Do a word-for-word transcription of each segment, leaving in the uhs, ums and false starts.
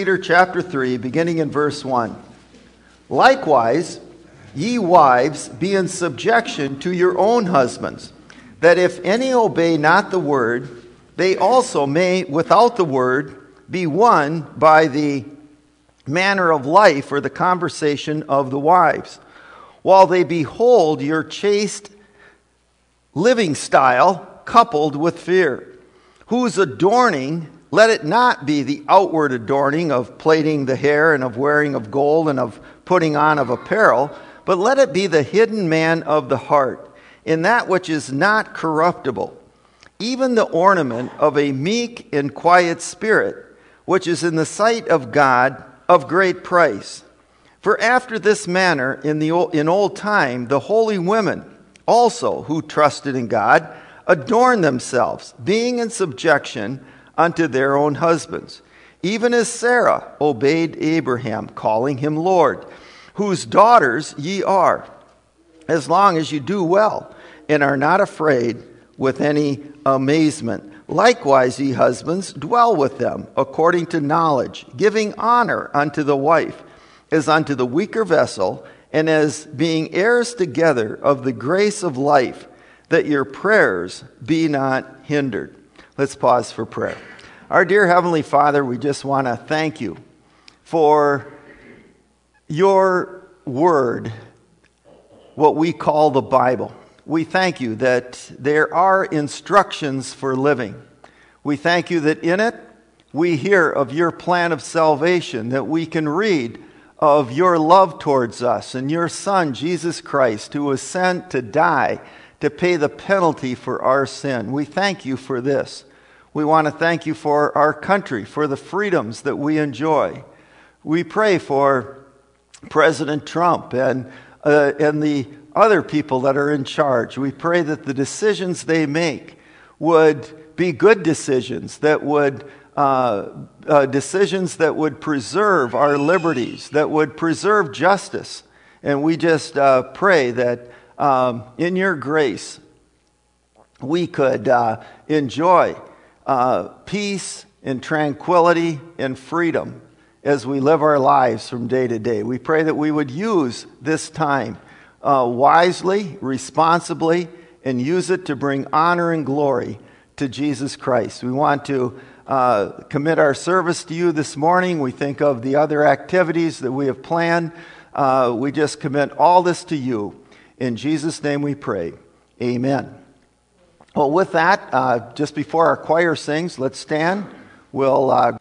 Peter chapter three, beginning in verse one. Likewise, ye wives, be in subjection to your own husbands, that if any obey not the word, they also may, without the word, be won by the manner of life or the conversation of the wives, while they behold your chaste living style coupled with fear, whose adorning, let it not be the outward adorning of plaiting the hair and of wearing of gold and of putting on of apparel, but let it be the hidden man of the heart, in that which is not corruptible, even the ornament of a meek and quiet spirit, which is in the sight of God of great price. For after this manner in the old, in old time the holy women also who trusted in God adorned themselves, being in subjection unto their own husbands, even as Sarah obeyed Abraham, calling him Lord, whose daughters ye are, as long as you do well, and are not afraid with any amazement. Likewise, ye husbands, dwell with them according to knowledge, giving honor unto the wife, as unto the weaker vessel, and as being heirs together of the grace of life, that your prayers be not hindered. Let's pause for prayer. Our dear Heavenly Father, we just want to thank you for your word, what we call the Bible. We thank you that there are instructions for living. We thank you that in it we hear of your plan of salvation, that we can read of your love towards us and your Son, Jesus Christ, who was sent to die to pay the penalty for our sin. We thank you for this. We want to thank you for our country, for the freedoms that we enjoy. We pray for President Trump and, uh, and the other people that are in charge. We pray that the decisions they make would be good decisions, that would uh, uh, decisions that would preserve our liberties, that would preserve justice. And we just uh, pray that um, in your grace we could uh, enjoy uh, peace and tranquility and freedom as we live our lives from day to day. We pray that we would use this time Uh, wisely, responsibly, and use it to bring honor and glory to Jesus Christ. We want to uh, commit our service to you this morning. We think of the other activities that we have planned. Uh, we just commit all this to you. In Jesus' name we pray. Amen. Well, with that, uh, just before our choir sings, let's stand. We'll... Uh,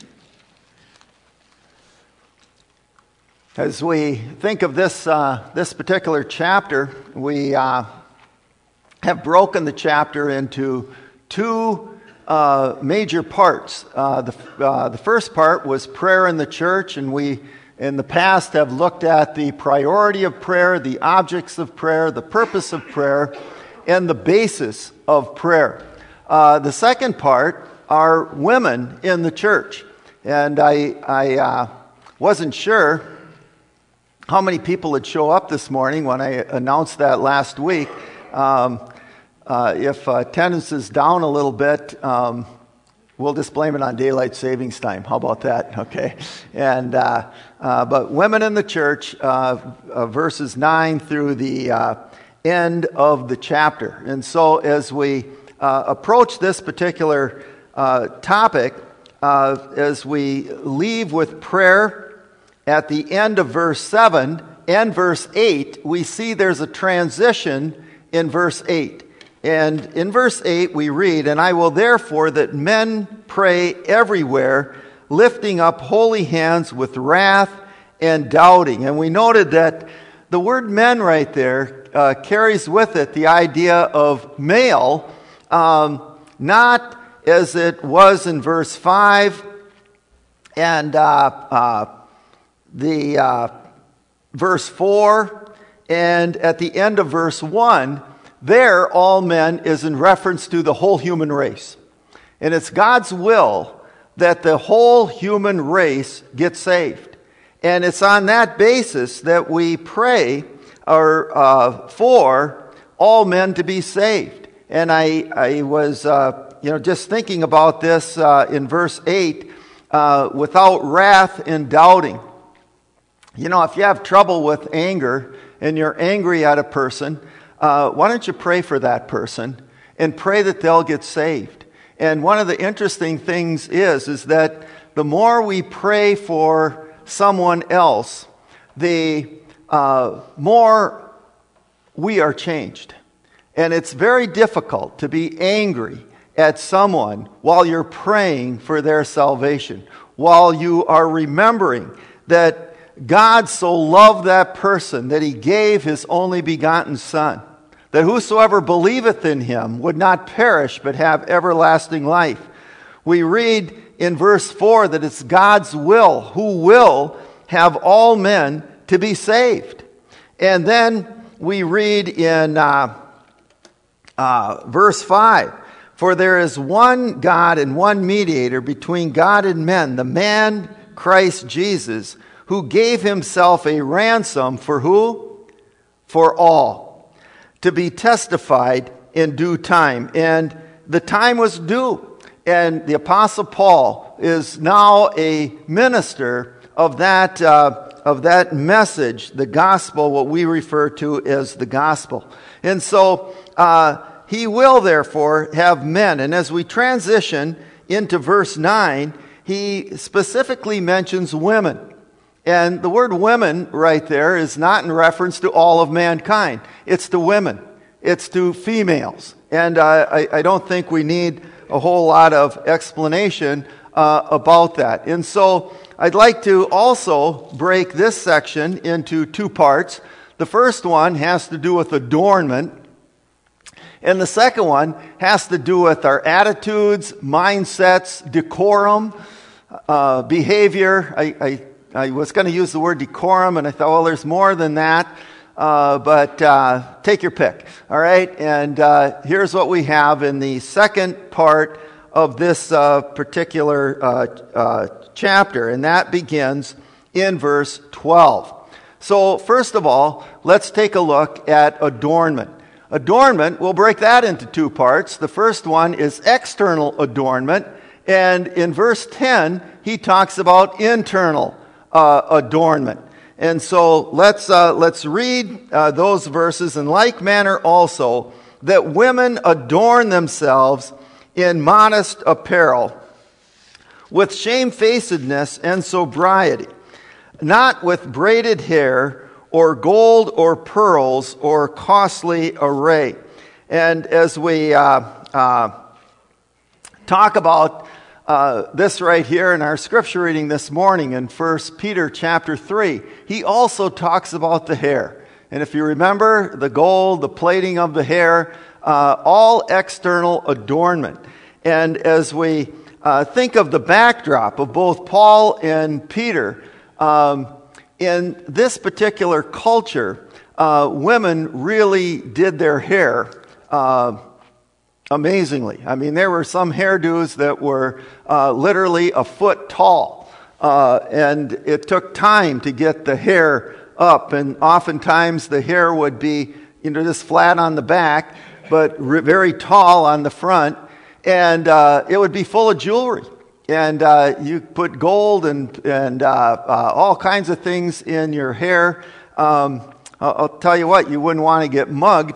As we think of this uh, this particular chapter, we uh, have broken the chapter into two uh, major parts. Uh, the uh, the first part was prayer in the church, and we in the past have looked at the priority of prayer, the objects of prayer, the purpose of prayer, and the basis of prayer. Uh, the second part are women in the church, and I I uh, wasn't sure how many people would show up this morning when I announced that last week. Um, uh, if uh, attendance is down a little bit, um, we'll just blame it on daylight savings time. How about that? Okay. And uh, uh, but women in the church, uh, uh, verses nine through the uh, end of the chapter. And so as we uh, approach this particular uh, topic, uh, as we leave with prayer at the end of verse seven and verse eight, we see there's a transition in verse eight. And in verse eight we read, "And I will therefore that men pray everywhere, lifting up holy hands with wrath and doubting." And we noted that the word men right there uh, carries with it the idea of male, um, not as it was in verse five and uh, uh, the uh, verse four, and at the end of verse one, there all men is in reference to the whole human race. And it's God's will that the whole human race gets saved. And it's on that basis that we pray or, uh, for all men to be saved. And I, I was uh, you know, just thinking about this uh, in verse eight, uh, without wrath and doubting. You know, if you have trouble with anger and you're angry at a person, uh, why don't you pray for that person and pray that they'll get saved? And one of the interesting things is, is that the more we pray for someone else, the uh, more we are changed. And it's very difficult to be angry at someone while you're praying for their salvation, while you are remembering that God so loved that person that he gave his only begotten Son, that whosoever believeth in him would not perish but have everlasting life. We read in verse four that it's God's will, who will have all men to be saved. And then we read in uh, uh, verse five, for there is one God and one mediator between God and men, the man Christ Jesus, who gave himself a ransom for who? For all, to be testified in due time. And the time was due. And the Apostle Paul is now a minister of that, uh, of that message, the gospel, what we refer to as the gospel. And so uh, he will therefore have men. And as we transition into verse nine, he specifically mentions women. And the word women right there is not in reference to all of mankind. It's to women. It's to females. And uh, I, I don't think we need a whole lot of explanation uh, about that. And so I'd like to also break this section into two parts. The first one has to do with adornment. And the second one has to do with our attitudes, mindsets, decorum, uh, behavior. I, I I was going to use the word decorum, and I thought, well, there's more than that, uh, but uh, take your pick, all right? And uh, here's what we have in the second part of this uh, particular uh, uh, chapter, and that begins in verse twelve. So first of all, let's take a look at adornment. Adornment, we'll break that into two parts. The first one is external adornment, and in verse ten, he talks about internal Uh, adornment. And so let's uh, let's read uh, those verses. In like manner also, that women adorn themselves in modest apparel, with shamefacedness and sobriety, not with braided hair, or gold, or pearls, or costly array. And as we uh, uh, talk about Uh, this right here in our scripture reading this morning in First Peter chapter three, he also talks about the hair. And if you remember, the gold, the plaiting of the hair, uh, all external adornment. And as we uh, think of the backdrop of both Paul and Peter, um, in this particular culture, uh, women really did their hair uh amazingly. I mean, there were some hairdos that were uh, literally a foot tall. Uh, and it took time to get the hair up. And oftentimes the hair would be, you know, just flat on the back, but re- very tall on the front. And uh, it would be full of jewelry. And uh, you put gold and, and uh, uh, all kinds of things in your hair. Um, I'll, I'll tell you what, you wouldn't want to get mugged,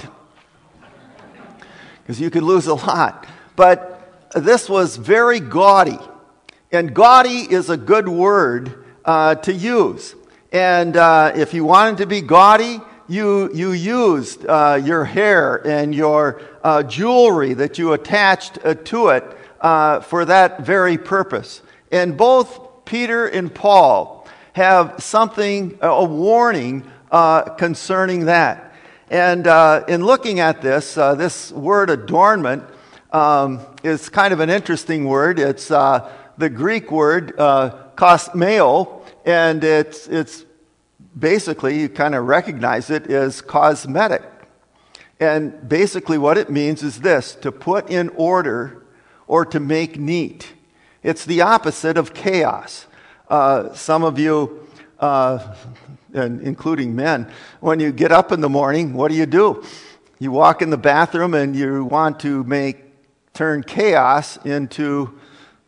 because you could lose a lot. But this was very gaudy. And gaudy is a good word uh, to use. And uh, if you wanted to be gaudy, you, you used uh, your hair and your uh, jewelry that you attached uh, to it uh, for that very purpose. And both Peter and Paul have something, a warning uh, concerning that. And uh, in looking at this, uh, this word adornment um, is kind of an interesting word. It's uh, the Greek word uh, kosmeo, and it's it's basically, you kind of recognize it as cosmetic. And basically what it means is this: to put in order or to make neat. It's the opposite of chaos. Uh, some of you... Uh, and including men, when you get up in the morning, what do you do? You walk in the bathroom and you want to make turn chaos into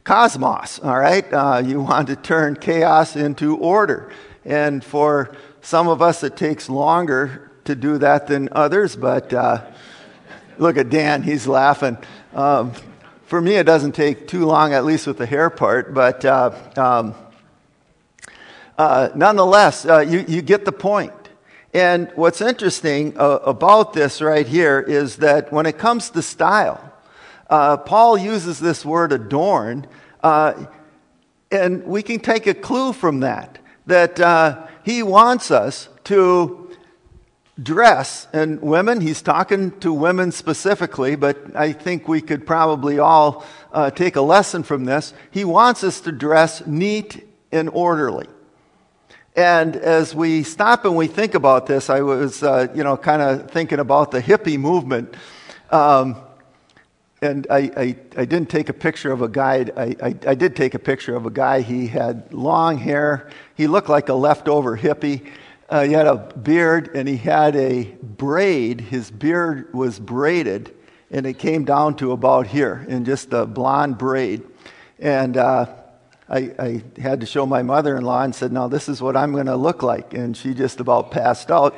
cosmos, all right? Uh, you want to turn chaos into order. And for some of us, it takes longer to do that than others, but uh, look at Dan, he's laughing. Um, for me, it doesn't take too long, at least with the hair part, but uh, um, uh, nonetheless, uh, you, you get the point. And what's interesting uh, about this right here is that when it comes to style, uh, Paul uses this word adorn, uh, and we can take a clue from that, that uh, he wants us to dress, and women, he's talking to women specifically, but I think we could probably all uh, take a lesson from this. He wants us to dress neat and orderly. And as we stop and we think about this, I was, uh, you know, kind of thinking about the hippie movement. Um, and I, I, I didn't take a picture of a guy. I, I, I did take a picture of a guy. He had long hair. He looked like a leftover hippie. Uh, he had a beard, and he had a braid. His beard was braided, and it came down to about here in just a blonde braid. And uh I, I had to show my mother-in-law and said, no, this is what I'm going to look like. And she just about passed out.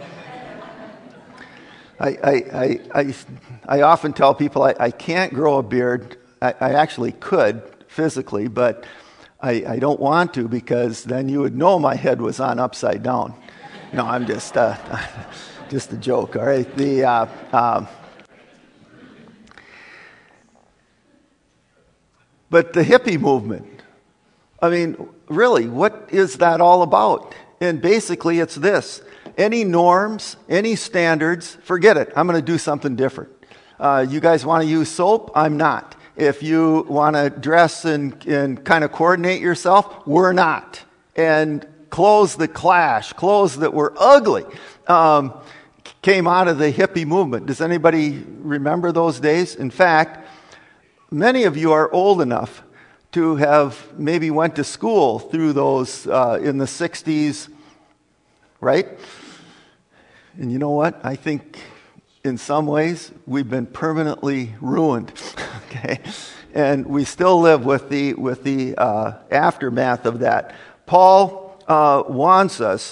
I, I, I, I, I often tell people I, I can't grow a beard. I, I actually could physically, but I, I don't want to because then you would know my head was on upside down. No, I'm just uh, just a joke, all right? The... Uh, um, but the hippie movement, I mean, really, what is that all about? And basically, it's this. Any norms, any standards, forget it. I'm going to do something different. Uh, you guys want to use soap? I'm not. If you want to dress and, and kind of coordinate yourself, we're not. And clothes that clash, clothes that were ugly, um, came out of the hippie movement. Does anybody remember those days? In fact, many of you are old enough to have maybe went to school through those uh, in the sixties, right? And you know what? I think in some ways we've been permanently ruined, okay? And we still live with the with the uh, aftermath of that. Paul uh, wants us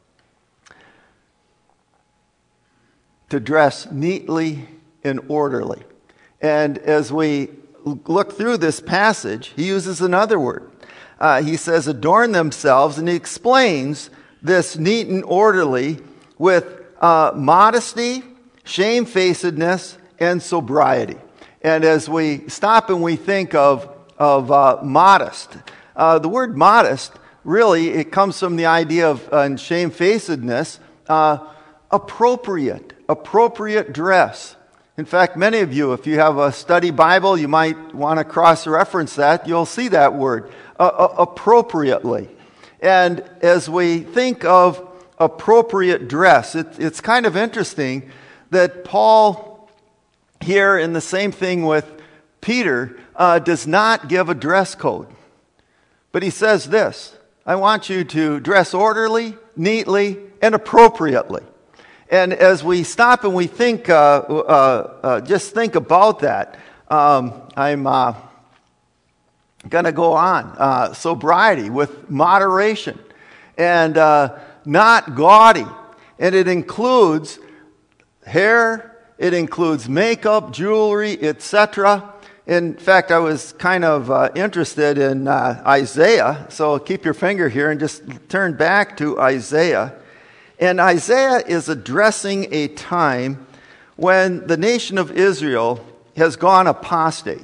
to dress neatly and orderly. And as we look through this passage, he uses another word. Uh, he says, adorn themselves, and he explains this neat and orderly with uh, modesty, shamefacedness, and sobriety. And as we stop and we think of, of uh, modest, uh, the word modest, really, it comes from the idea of uh, shamefacedness, uh, appropriate, appropriate dress. In fact, many of you, if you have a study Bible, you might want to cross-reference that. You'll see that word, uh, uh, appropriately. And as we think of appropriate dress, it, it's kind of interesting that Paul here, in the same thing with Peter, uh, does not give a dress code. But he says this, I want you to dress orderly, neatly, and appropriately. And as we stop and we think, uh, uh, uh, just think about that, um, I'm uh, going to go on. Uh, sobriety with moderation and uh, not gaudy. And it includes hair, it includes makeup, jewelry, et cetera. In fact, I was kind of uh, interested in uh, Isaiah, so keep your finger here and just turn back to Isaiah. And Isaiah is addressing a time when the nation of Israel has gone apostate.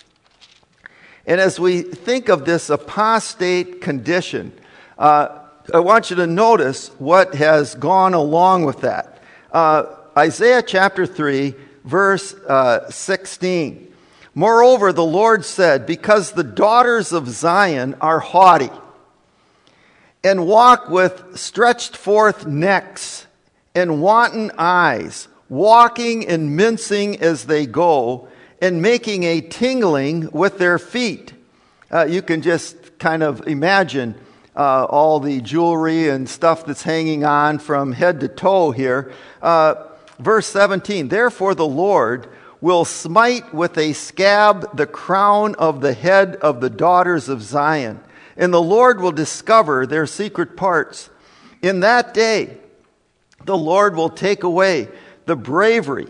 And as we think of this apostate condition, uh, I want you to notice what has gone along with that. Uh, Isaiah chapter three, verse uh, sixteen. Moreover, the Lord said, because the daughters of Zion are haughty, and walk with stretched forth necks and wanton eyes, walking and mincing as they go, and making a tingling with their feet. Uh, you can just kind of imagine uh, all the jewelry and stuff that's hanging on from head to toe here. Uh, verse seventeen, therefore the Lord will smite with a scab the crown of the head of the daughters of Zion, and the Lord will discover their secret parts. In that day, the Lord will take away the bravery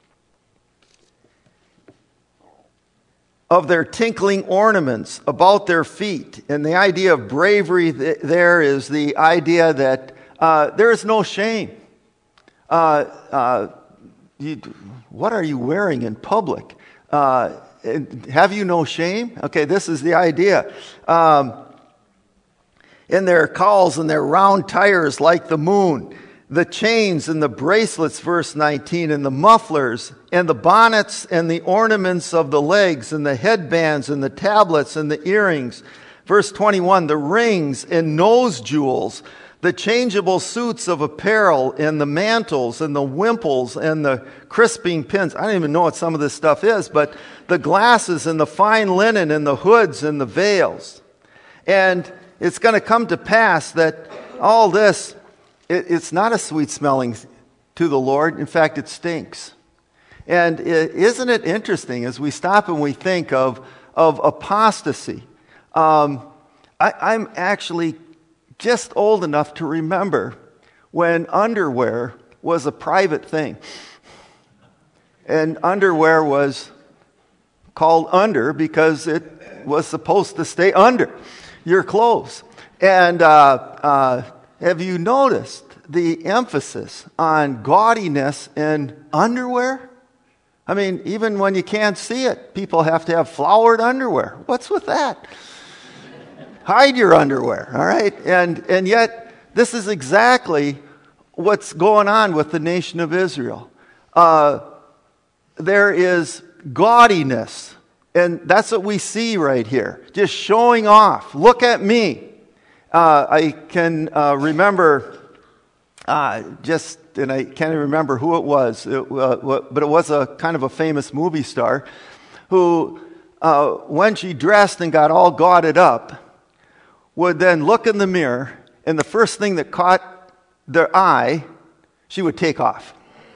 of their tinkling ornaments about their feet. And the idea of bravery th- there is the idea that uh, there is no shame. Uh, uh, you, what are you wearing in public? Uh, have you no shame? Okay, this is the idea. Um, in their cowls and their round tires like the moon, the chains and the bracelets, verse nineteen, and the mufflers and the bonnets and the ornaments of the legs and the headbands and the tablets and the earrings. Verse twenty-one, the rings and nose jewels, the changeable suits of apparel and the mantles and the wimples and the crisping pins. I don't even know what some of this stuff is, but the glasses and the fine linen and the hoods and the veils. And it's going to come to pass that all this, it, it's not a sweet smelling to the Lord. In fact, it stinks. And it, isn't it interesting as we stop and we think of, of apostasy? Um, I, I'm actually just old enough to remember when underwear was a private thing. And underwear was called under because it was supposed to stay under your clothes. And uh, uh, have you noticed the emphasis on gaudiness in underwear? I mean, even when you can't see it, people have to have flowered underwear. What's with that? Hide your underwear, all right? And and yet, this is exactly what's going on with the nation of Israel. Uh, there is gaudiness, and that's what we see right here. Just showing off. Look at me. Uh, I can uh, remember uh, just, and I can't even remember who it was, it, uh, but it was a kind of a famous movie star who, uh, when she dressed and got all gauded up, would then look in the mirror, and the first thing that caught their eye, she would take off.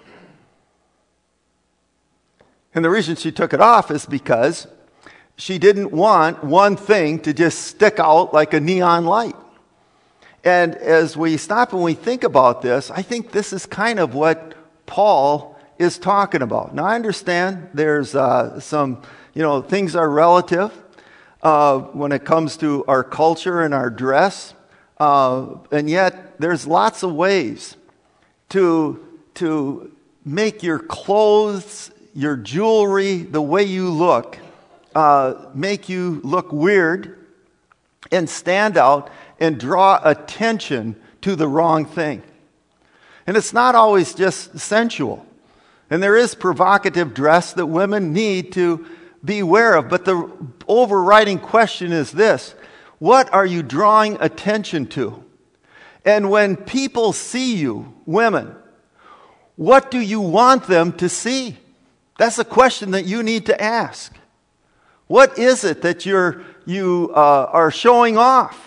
And the reason she took it off is because she didn't want one thing to just stick out like a neon light. And as we stop and we think about this, I think this is kind of what Paul is talking about. Now, I understand there's uh, some, you know, things are relative uh, when it comes to our culture and our dress. Uh, and yet, there's lots of ways to, to make your clothes, your jewelry, the way you look, uh, make you look weird and stand out and draw attention to the wrong thing. And it's not always just sensual. And there is provocative dress that women need to be aware of. But the overriding question is this: what are you drawing attention to? And when people see you, women, what do you want them to see? That's a question that you need to ask. What is it that you're, you uh, are showing off?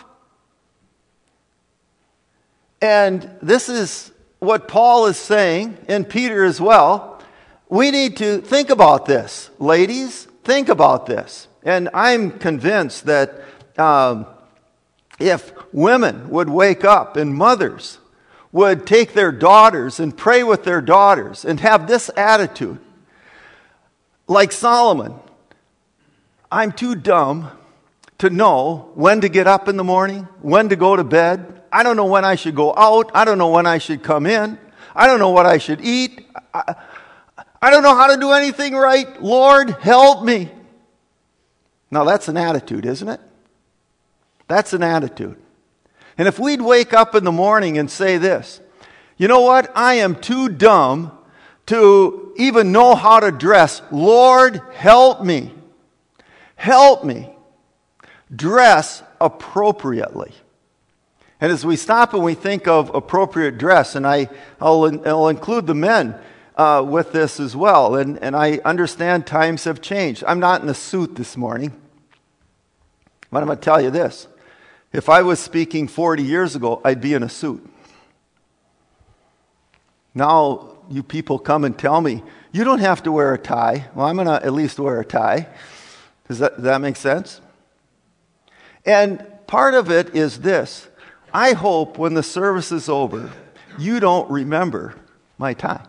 And this is what Paul is saying, and Peter as well. We need to think about this. Ladies, think about this. And I'm convinced that um, if women would wake up and mothers would take their daughters and pray with their daughters and have this attitude, like Solomon, I'm too dumb to know when to get up in the morning, when to go to bed. I don't know when I should go out. I don't know when I should come in. I don't know what I should eat. I, I don't know how to do anything right. Lord, help me. Now that's an attitude, isn't it? That's an attitude. And if we'd wake up in the morning and say this: you know what? I am too dumb to even know how to dress. Lord, help me. Help me dress appropriately. And as we stop and we think of appropriate dress, and I, I'll, I'll include the men uh, with this as well, and, and I understand times have changed. I'm not in a suit this morning, but I'm going to tell you this. If I was speaking forty years ago, I'd be in a suit. Now, you people come and tell me, you don't have to wear a tie. Well, I'm going to at least wear a tie. Does that, does that make sense? And part of it is this. I hope when the service is over, you don't remember my tie.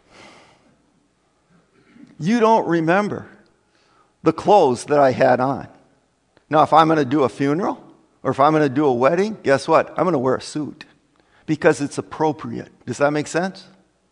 You don't remember the clothes that I had on. Now, if I'm going to do a funeral or if I'm going to do a wedding, guess what? I'm going to wear a suit because it's appropriate. Does that make sense?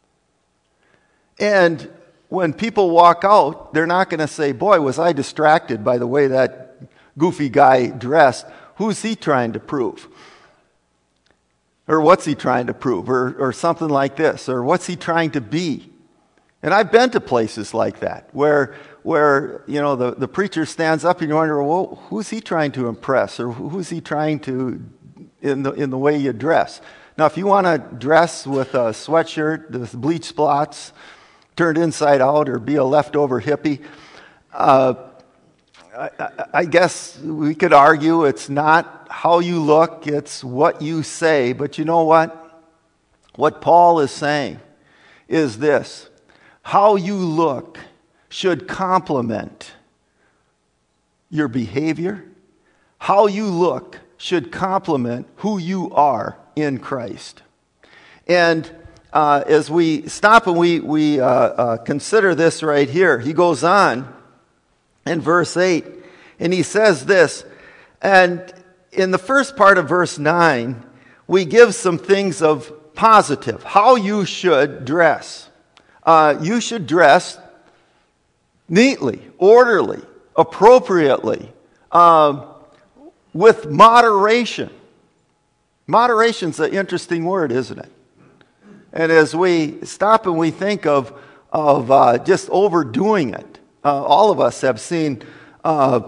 And when people walk out, they're not going to say, boy, was I distracted by the way that goofy guy dressed. Who's he trying to prove? Or what's he trying to prove? Or, or something like this. Or what's he trying to be? And I've been to places like that where, where you know, the, the preacher stands up and you wonder, well, who's he trying to impress? Or who's he trying to, in the, in the way you dress? Now, if you want to dress with a sweatshirt with bleach spots turned inside out or be a leftover hippie, uh, I, I, I guess we could argue it's not how you look, it's what you say. But you know what? What Paul is saying is this. How you look should complement your behavior. How you look should complement who you are in Christ. And uh, as we stop and we, we uh, uh, consider this right here, he goes on in verse eight, and he says this, and in the first part of verse nine, we give some things of positive, how you should dress. Uh, you should dress neatly, orderly, appropriately, um, with moderation. Moderation's an interesting word, isn't it? And as we stop and we think of, of uh, just overdoing it, uh, all of us have seen uh,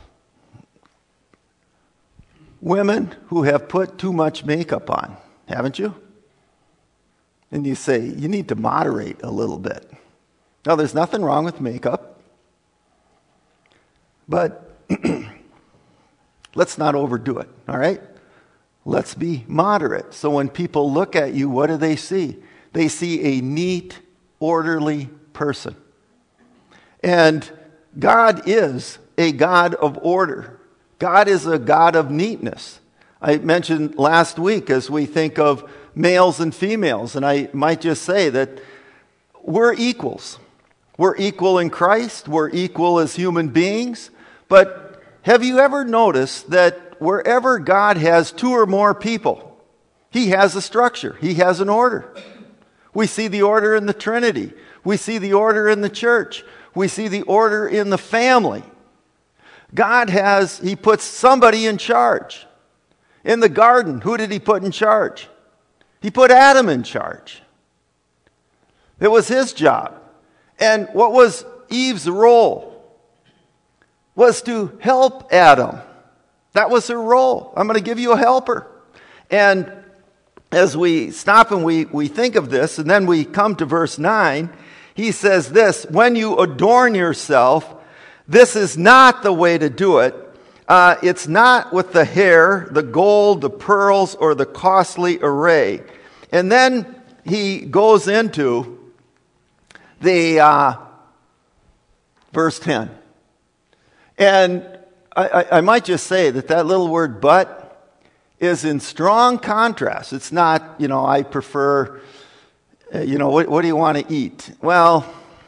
women who have put too much makeup on, haven't you? And you say, you need to moderate a little bit. Now, there's nothing wrong with makeup, but let's not overdo it, all right? Let's be moderate. So when people look at you, what do they see? They see a neat, orderly person. And God is a God of order. God is a God of neatness. I mentioned last week as we think of males and females, and I might just say that we're equals. We're equal in Christ. We're equal as human beings. But have you ever noticed that wherever God has two or more people, he has a structure. He has an order. We see the order in the Trinity. We see the order in the church. We see the order in the family. God has, he puts somebody in charge. In the garden, who did he put in charge? He put Adam in charge. It was his job. And what was Eve's role? Was to help Adam. That was her role. I'm going to give you a helper. And as we stop and we, we think of this, and then we come to verse nine, he says this, when you adorn yourself, this is not the way to do it. Uh, it's not with the hair, the gold, the pearls, or the costly array. And then he goes into the uh, verse ten. And I, I, I might just say that that little word but is in strong contrast. It's not, you know, I prefer, uh, you know, what, what do you want to eat? Well,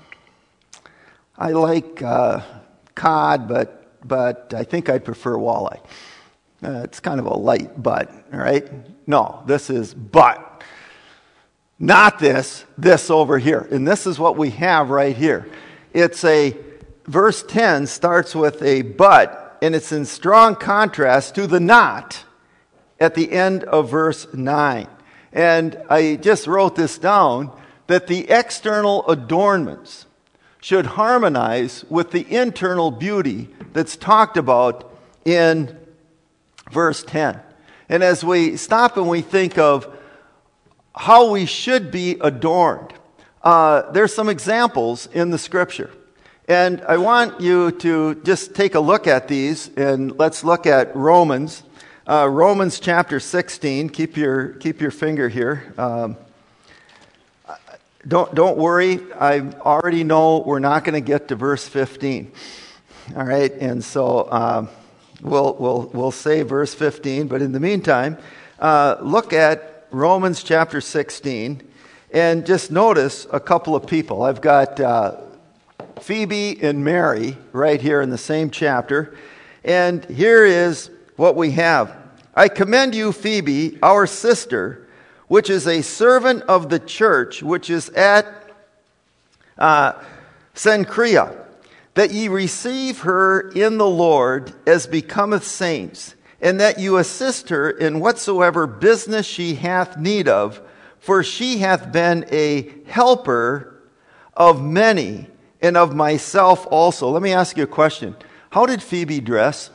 I like uh, cod, but but I think I'd prefer walleye. Uh, it's kind of a light but, all right? No, this is but. Not this, this over here. And this is what we have right here. It's a, verse ten starts with a but, and it's in strong contrast to the not at the end of verse nine. And I just wrote this down, that the external adornments should harmonize with the internal beauty that's talked about in verse ten. And as we stop and we think of how we should be adorned, uh, there's some examples in the scripture. And I want you to just take a look at these, and let's look at Romans. Uh, Romans chapter sixteen. Keep your, keep your finger here. Um, Don't, don't worry. I already know we're not going to get to verse fifteen. All right, and so um, we'll, we'll, we'll say verse fifteen, but in the meantime, uh, look at Romans chapter sixteen, and just notice a couple of people. I've got uh, Phoebe and Mary right here in the same chapter, and here is what we have. I commend you, Phoebe, our sister, which is a servant of the church, which is at uh, Cenchrea, that ye receive her in the Lord as becometh saints, and that you assist her in whatsoever business she hath need of, for she hath been a helper of many, and of myself also. Let me ask you a question. How did Phoebe dress?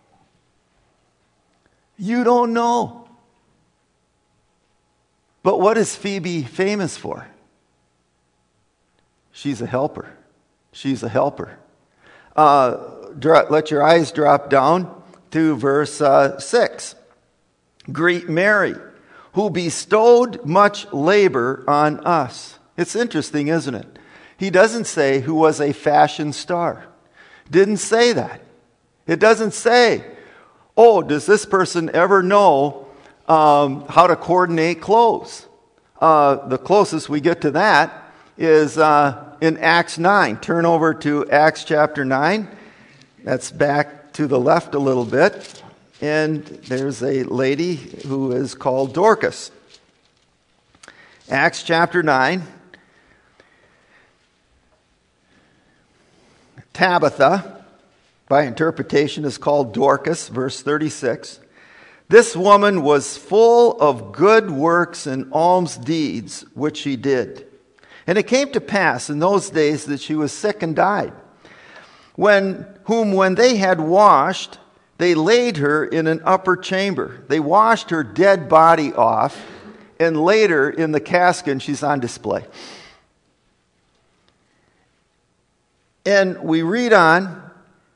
You don't know. But what is Phoebe famous for? She's a helper. She's a helper. Uh, dra- let your eyes drop down to verse uh, six. Greet Mary, who bestowed much labor on us. It's interesting, isn't it? He doesn't say who was a fashion star. Didn't say that. It doesn't say, oh, does this person ever know um, how to coordinate clothes? Uh, the closest we get to that is uh, in Acts nine. Turn over to Acts chapter nine. That's back to the left a little bit. And there's a lady who is called Dorcas. Acts chapter nine. Tabitha, by interpretation, is called Dorcas, verse thirty-six. This woman was full of good works and alms deeds, which she did. And it came to pass in those days that she was sick and died, when whom when they had washed, they laid her in an upper chamber. They washed her dead body off and laid her in the casket, and she's on display. And we read on,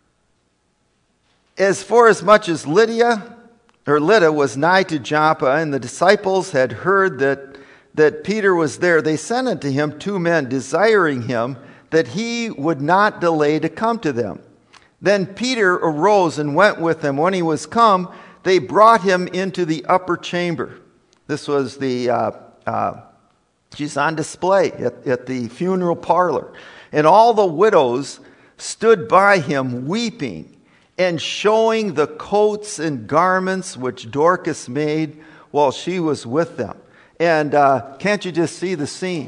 as for as much as Lydia, or Lydda, was nigh to Joppa, and the disciples had heard that, that Peter was there, they sent unto him two men, desiring him that he would not delay to come to them. Then Peter arose and went with them. When he was come, they brought him into the upper chamber. This was the, uh, uh, she's on display at, at the funeral parlor. And all the widows stood by him weeping and showing the coats and garments which Dorcas made while she was with them. And uh, can't you just see the scene?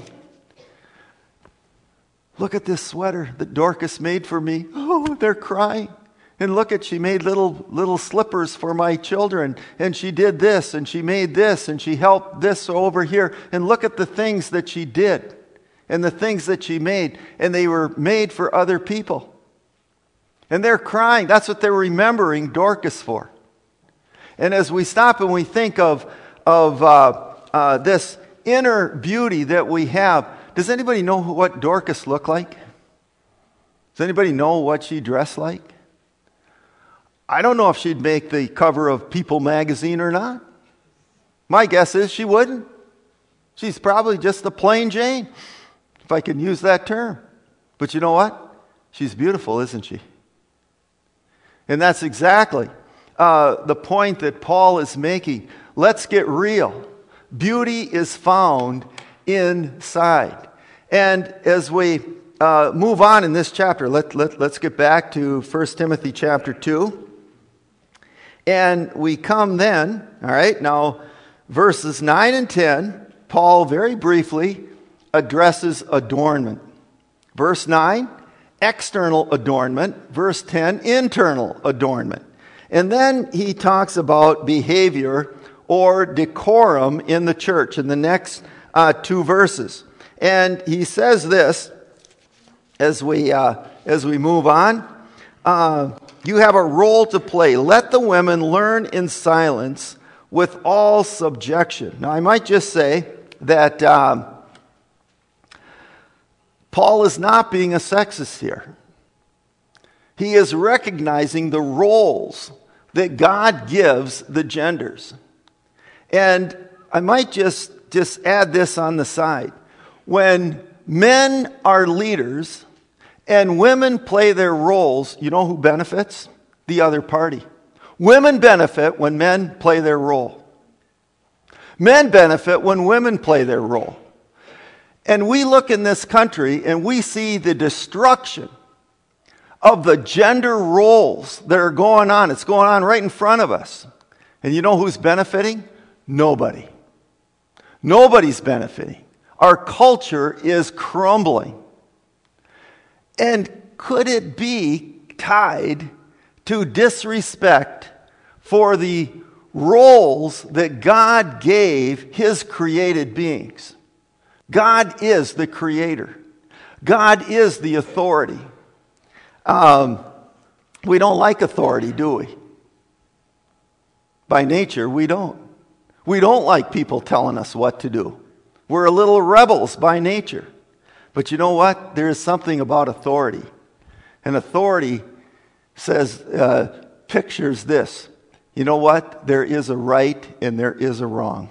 Look at this sweater that Dorcas made for me. Oh, they're crying. And look at, she made little little slippers for my children. And she did this, and she made this, and she helped this over here. And look at the things that she did. And the things that she made, and they were made for other people. And they're crying. That's what they're remembering Dorcas for. And as we stop and we think of, of uh, uh, this inner beauty that we have, does anybody know what Dorcas looked like? Does anybody know what she dressed like? I don't know if she'd make the cover of People magazine or not. My guess is she wouldn't. She's probably just a plain Jane, if I can use that term. But you know what? She's beautiful, isn't she? And that's exactly uh, the point that Paul is making. Let's get real. Beauty is found inside. And as we uh, move on in this chapter, let, let, let's get back to First Timothy chapter two. And we come then, all right, now verses nine and ten, Paul very briefly addresses adornment. Verse nine, external adornment. Verse ten, internal adornment. And then he talks about behavior or decorum in the church in the next uh, two verses. And he says this as we uh, as we move on. Uh, you have a role to play. Let the women learn in silence with all subjection. Now, I might just say that um, Paul is not being a sexist here. He is recognizing the roles that God gives the genders. And I might just, just add this on the side. when men are leaders and women play their roles, you know who benefits? The other party. Women benefit when men play their role. Men benefit when women play their role. And we look in this country and we see the destruction of the gender roles that are going on. It's going on right in front of us. And you know who's benefiting? Nobody. Nobody's benefiting. Our culture is crumbling. And could it be tied to disrespect for the roles that God gave His created beings? God is the creator. God is the authority. Um, we don't like authority, do we? By nature, we don't. We don't like people telling us what to do. We're a little rebels by nature. But you know what? There is something about authority. And authority says, uh, pictures this. You know what? There is a right and there is a wrong.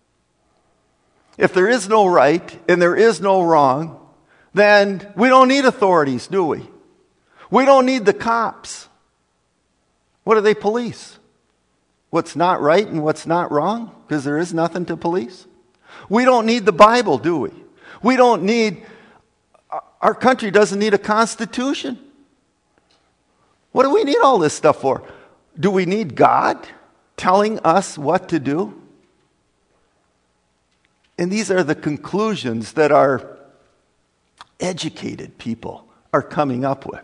If there is no right and there is no wrong, then we don't need authorities, do we? We don't need the cops. What do they police? What's not right and what's not wrong? Because there is nothing to police. We don't need the Bible, do we? We don't need, our country doesn't need a constitution. What do we need all this stuff for? Do we need God telling us what to do? And these are the conclusions that our educated people are coming up with.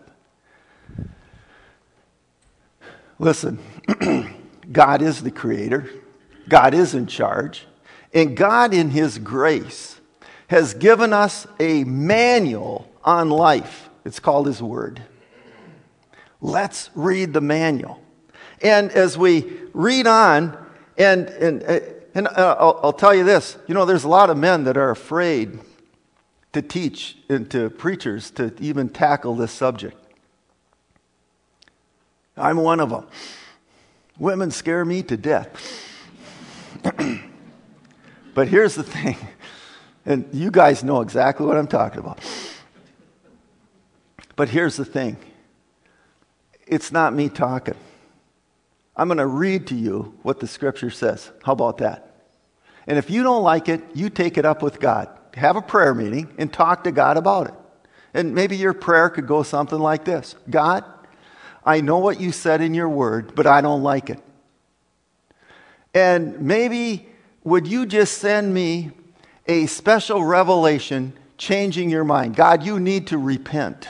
Listen, God is the creator. God is in charge. And God, in His grace, has given us a manual on life. It's called His Word. Let's read the manual. And as we read on, and and and I'll, I'll tell you this, you know, there's a lot of men that are afraid to teach and to preachers to even tackle this subject. I'm one of them. Women scare me to death. But here's the thing, and you guys know exactly what I'm talking about. But here's the thing. It's not me talking. I'm going to read to you what the Scripture says. How about that? And if you don't like it, you take it up with God. Have a prayer meeting and talk to God about it. And maybe your prayer could go something like this. God, I know what you said in your word, but I don't like it. And maybe would you just send me a special revelation changing your mind? God, you need to repent.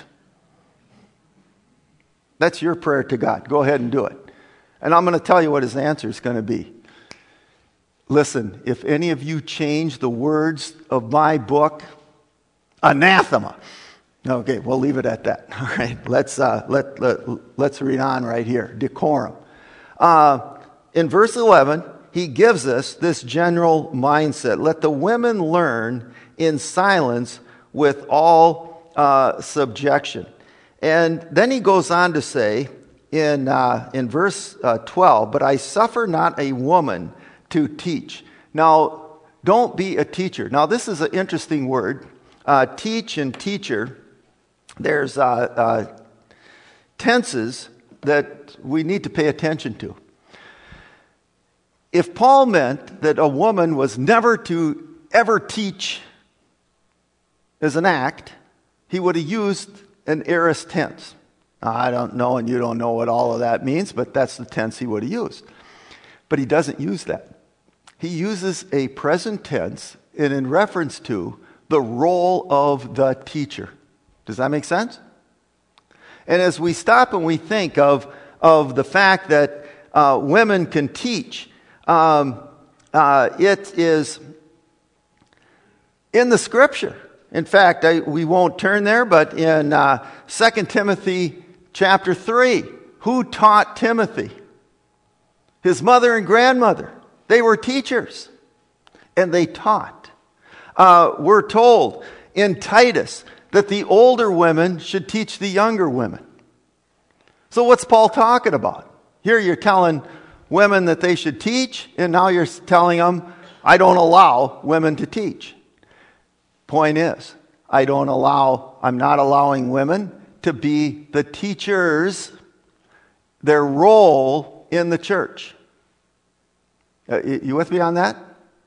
That's your prayer to God. Go ahead and do it. And I'm going to tell you what His answer is going to be. Listen, if any of you change the words of my book, anathema. Okay, we'll leave it at that. All right, let's uh, let, let let's read on right here. Decorum. Uh, in verse eleven, he gives us this general mindset. Let the women learn in silence with all uh, subjection. And then he goes on to say in uh, in verse uh, twelve, but I suffer not a woman to teach. Now, don't be a teacher. Now, this is an interesting word. Uh, teach and teacher. There's uh, uh, tenses that we need to pay attention to. If Paul meant that a woman was never to ever teach as an act, he would have used an aorist tense. Now, I don't know, and you don't know what all of that means, but that's the tense he would have used. But he doesn't use that. He uses a present tense and in reference to the role of the teacher. Does that make sense? And as we stop and we think of, of the fact that uh, women can teach, um, uh, it is in the Scripture. In fact, I, we won't turn there, but in uh, Second Timothy chapter three, who taught Timothy? His mother and grandmother. They were teachers, and they taught. Uh, we're told in Titus that the older women should teach the younger women. So what's Paul talking about? Here you're telling women that they should teach, and now you're telling them, I don't allow women to teach. Point is, I don't allow, I'm not allowing women to be the teachers, their role in the church. Uh, you with me on that?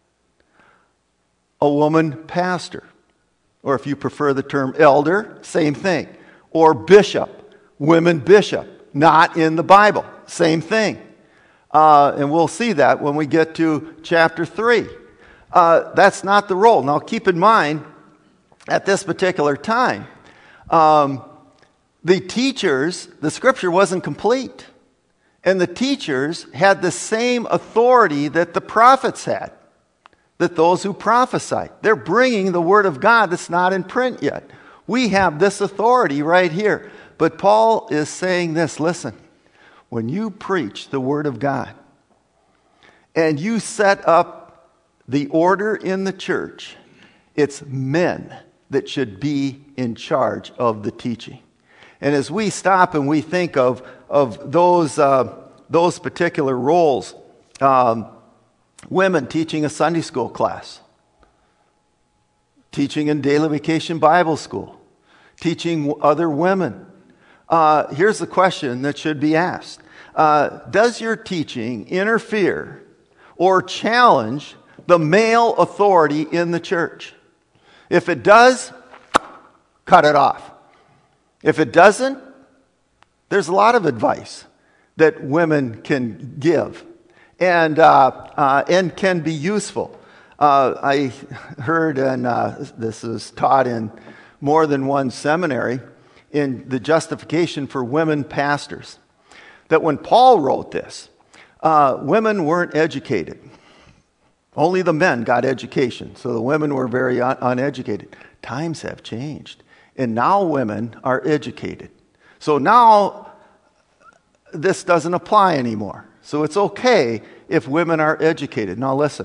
A woman pastor, or if you prefer the term elder, same thing. Or bishop, women bishop, not in the Bible, same thing. Uh, and we'll see that when we get to chapter three. Uh, that's not the role. Now keep in mind, at this particular time, um, the teachers, the scripture wasn't complete. And the teachers had the same authority that the prophets had, that those who prophesied. They're bringing the word of God that's not in print yet. We have this authority right here. But Paul is saying this, listen, when you preach the word of God and you set up the order in the church, it's men that should be in charge of the teaching. And as we stop and we think of, of those, uh, those particular roles, um, women teaching a Sunday school class, teaching in daily vacation Bible school, teaching other women. Uh, here's the question that should be asked. Uh, does your teaching interfere or challenge the male authority in the church? If it does, cut it off. If it doesn't, there's a lot of advice that women can give and uh, uh, and can be useful. Uh, I heard, and uh, this is taught in more than one seminary, in the justification for women pastors, that when Paul wrote this, uh, women weren't educated. Only the men got education, so the women were very un- uneducated. Times have changed, and now women are educated. So now this doesn't apply anymore. So it's okay if women are educated. Now listen,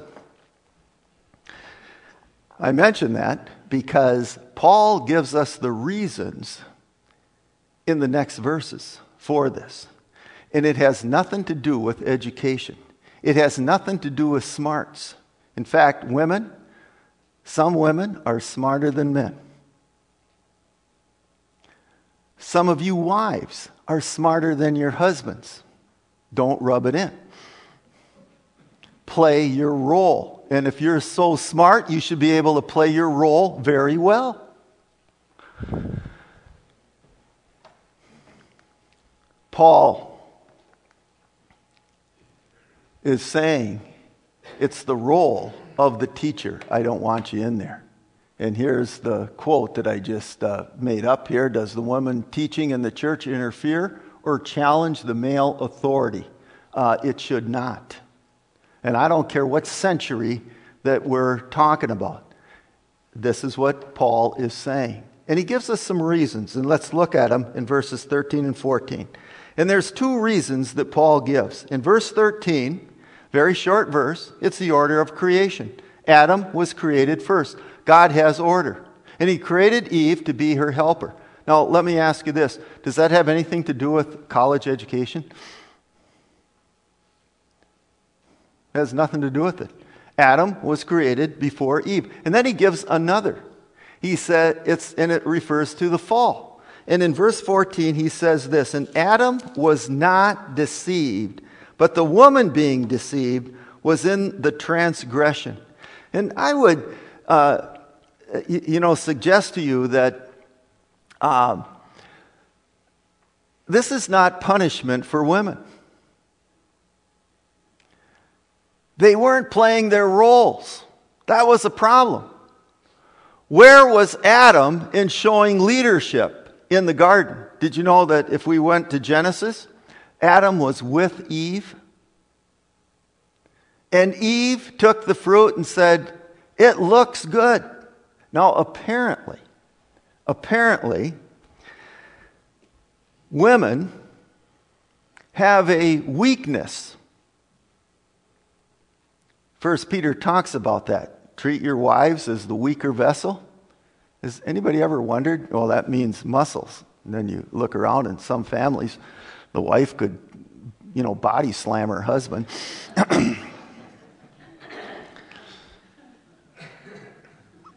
I mention that because Paul gives us the reasons in the next verses for this. And it has nothing to do with education. It has nothing to do with smarts. In fact, women, some women are smarter than men. Some of you wives are smarter than your husbands. Don't rub it in. Play your role. And if you're so smart, you should be able to play your role very well. Paul is saying it's the role of the teacher. I don't want you in there. And here's the quote that I just uh, made up here. Does the woman teaching in the church interfere or challenge the male authority? Uh, it should not. And I don't care what century that we're talking about. This is what Paul is saying. And he gives us some reasons. And let's look at them in verses thirteen and fourteen. And there's two reasons that Paul gives. In verse thirteen, very short verse, it's the order of creation. Adam was created first. God has order. And he created Eve to be her helper. Now, let me ask you this. Does that have anything to do with college education? It has nothing to do with it. Adam was created before Eve. And then he gives another. He said, it's, and it refers to the fall. And in verse fourteen, he says this, and Adam was not deceived, but the woman being deceived was in the transgression. And I would, uh, you, you know, suggest to you that um, this is not punishment for women. They weren't playing their roles. That was the problem. Where was Adam in showing leadership in the garden? Did you know that if we went to Genesis, Adam was with Eve? And Eve took the fruit and said, it looks good. Now, apparently, apparently, women have a weakness. First Peter talks about that. Treat your wives as the weaker vessel. Has anybody ever wondered? Well, that means muscles. And then you look around in some families, the wife could, you know, body slam her husband.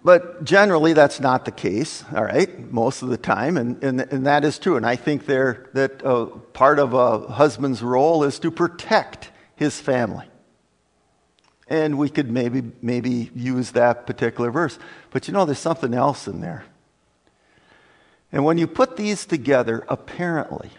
But generally, that's not the case, all right, most of the time, and, and, and that is true. And I think there that uh, part of a husband's role is to protect his family. And we could maybe maybe use that particular verse. But you know, there's something else in there. And when you put these together, apparently,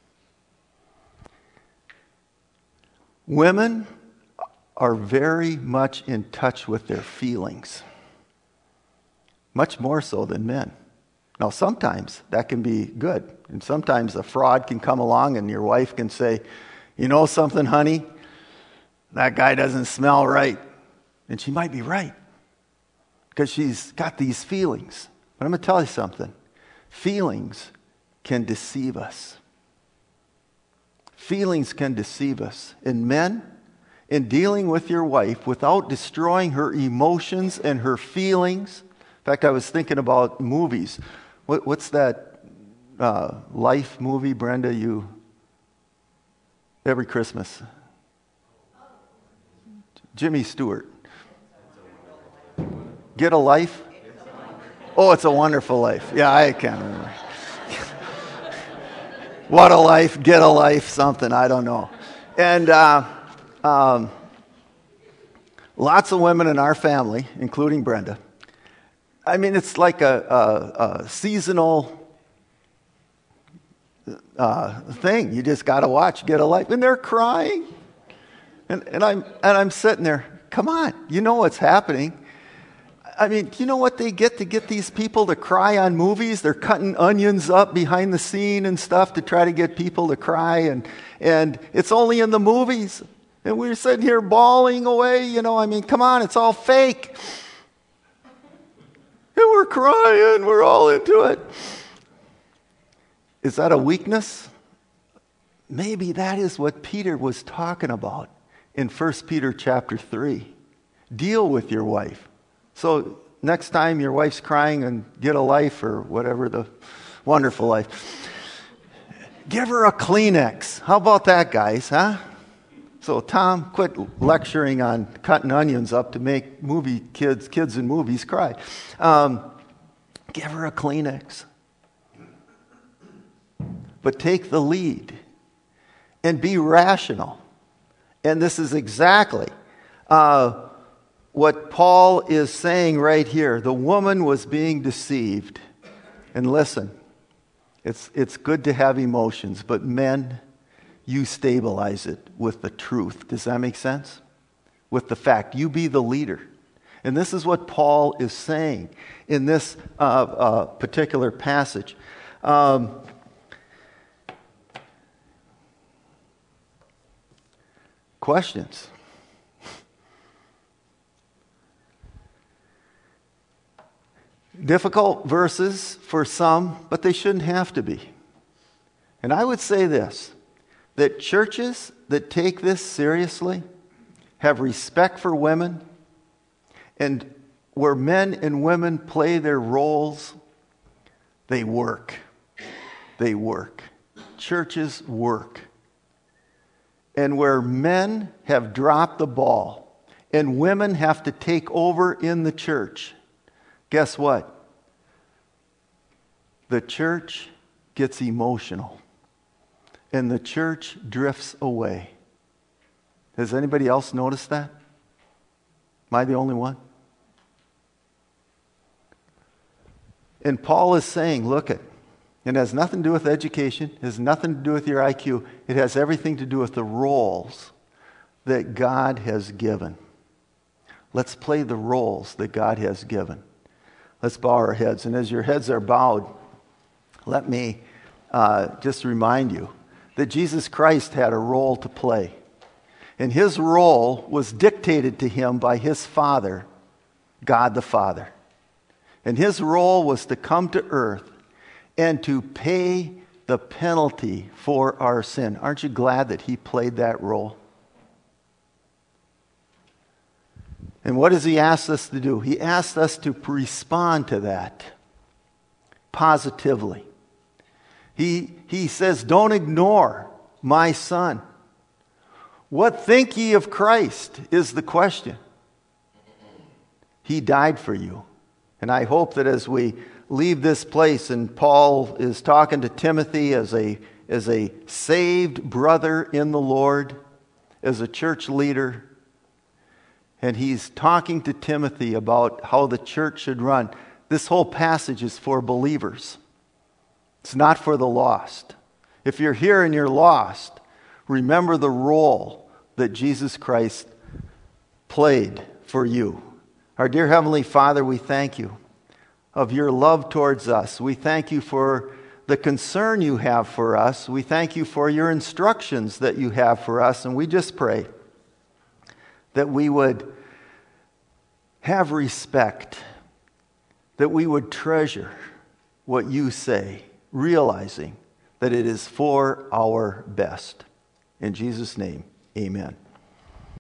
women are very much in touch with their feelings. Much more so than men. Now, sometimes that can be good. And sometimes a fraud can come along and your wife can say, you know something, honey? That guy doesn't smell right. And she might be right. Because she's got these feelings. But I'm going to tell you something. Feelings can deceive us. Feelings can deceive us. And men, in dealing with your wife without destroying her emotions and her feelings. In fact, I was thinking about movies. What, what's that uh, Life movie, Brenda, you, every Christmas? Jimmy Stewart. Get a Life? Oh, It's a Wonderful Life. Yeah, I can't remember. What a Life, Get a Life, something, I don't know. And uh, um, lots of women in our family, including Brenda, I mean, it's like a, a, a seasonal uh, thing. You just got to watch Get a Life. And they're crying. And, and, I'm, and I'm sitting there, come on, you know what's happening. I mean, do you know what they get to get these people to cry on movies? They're cutting onions up behind the scene and stuff to try to get people to cry. And, and it's only in the movies. And we're sitting here bawling away, you know. I mean, come on, it's all fake. And we're crying. We're all into it. Is that a weakness? Maybe that is what Peter was talking about in First Peter chapter three. Deal with your wife. So next time your wife's crying and Get a Life or whatever, the Wonderful Life, give her a Kleenex. How about that, guys, huh? So Tom, quit lecturing on cutting onions up to make movie kids, kids in movies cry. Um, give her a Kleenex. But take the lead and be rational. And this is exactly uh, what Paul is saying right here. The woman was being deceived. And listen, it's it's good to have emotions, but men, you stabilize it with the truth. Does that make sense? With the fact. You be the leader. And this is what Paul is saying in this uh, uh, particular passage. Um, questions? Difficult verses for some, but they shouldn't have to be. And I would say this, that churches that take this seriously, have respect for women, and where men and women play their roles, they work. They work. Churches work. And where men have dropped the ball and women have to take over in the church, guess what? The church gets emotional. And the church drifts away. Has anybody else noticed that? Am I the only one? And Paul is saying, look it, it has nothing to do with education, it has nothing to do with your I Q, it has everything to do with the roles that God has given. Let's play the roles that God has given. Let's bow our heads. And as your heads are bowed, let me uh, just remind you that Jesus Christ had a role to play. And his role was dictated to him by his Father, God the Father. And his role was to come to earth and to pay the penalty for our sin. Aren't you glad that he played that role? And what does he ask us to do? He asks us to respond to that positively. He, he says, don't ignore my son. What think ye of Christ is the question. He died for you. And I hope that as we leave this place, and Paul is talking to Timothy as a, as a saved brother in the Lord, as a church leader, and he's talking to Timothy about how the church should run. This whole passage is for believers. It's not for the lost. If you're here and you're lost, remember the role that Jesus Christ played for you. Our dear Heavenly Father, we thank you of your love towards us. We thank you for the concern you have for us. We thank you for your instructions that you have for us. And we just pray that we would have respect, that we would treasure what you say, realizing that it is for our best. In Jesus' name, amen.